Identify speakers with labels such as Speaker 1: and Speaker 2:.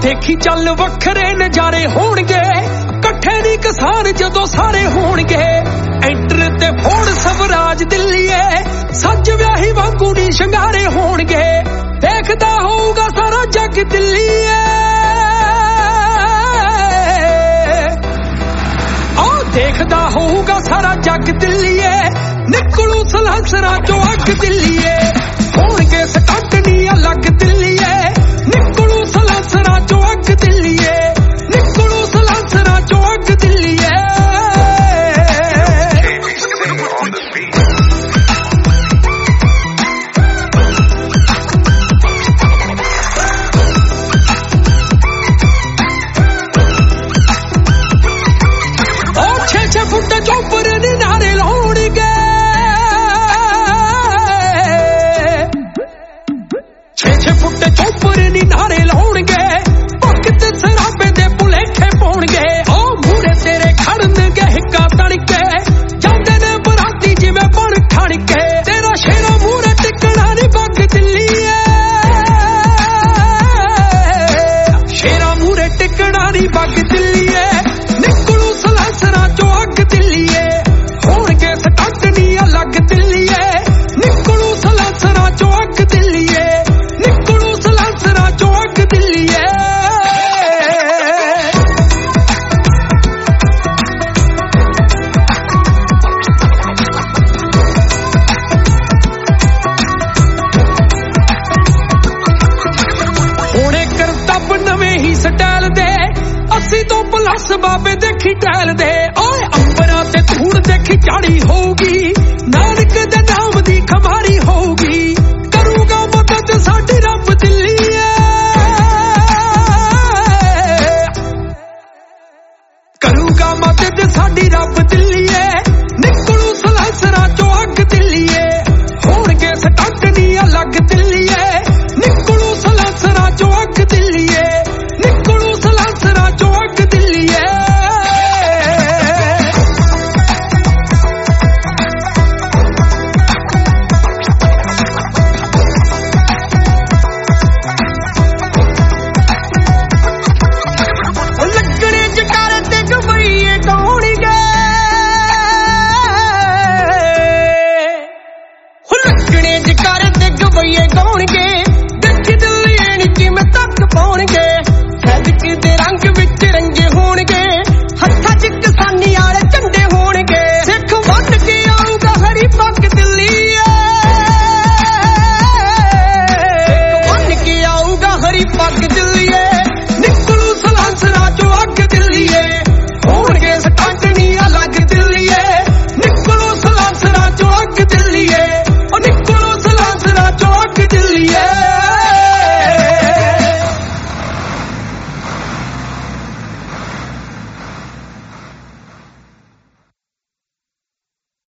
Speaker 1: देखी चल वखरे नजारे होणगे, कट्ठे नी किसान जदों सारे होणगे। एंटर ते फोड़ स्वराज दिल्लीए, सज व्याही वांगू नी शंगारे होणगे। देखदा होऊगा सारा जग दिल्लीए, देखदा होऊगा सारा जग दिल्लीए। निकलू सलांसरा चो अग दिल्लीए, होणगे स्टंट नी अलग दिल्लीए। निकलू सलांसरा चो अग दिल्लीए, निकलू सलांसरा चो अग दिल्लीए। फुट चोपर नी नारे लाउणगे, 6-6 फुट चोपर नी नारे लाउणगे। भगत सराबे दे भुलेखे पाउणगे, ओ मूरे तेरे खड़नगे हिक्का तड़के। जांदे ने बराती जिवें बण खड़के, तेरा शेरा मूरे टिकना नी बग दिल्लीए। शेरा मूरे टिकना नी बग दिल्लीए। निकलू सलांसरा चो अग दिल्लीए, होणगे स्टंट नी अलग दिल्लीए। निकलू सलांसरा चो अग दिल्लीए, निकलू सलांसरा चो अग दिल्लीए। होणे करतब नवें ही स्टाइल दे, 80 तो प्लस बाबे देखी टैल दे। ओए अंबरा ते धूड़ देखी चाड़ी होगी, नानक दे नाम दी खमारी होगी। करूगा मदद साडी रब दिल्लीए, करूगा मदद साडी रब दिल्लीए। निकलू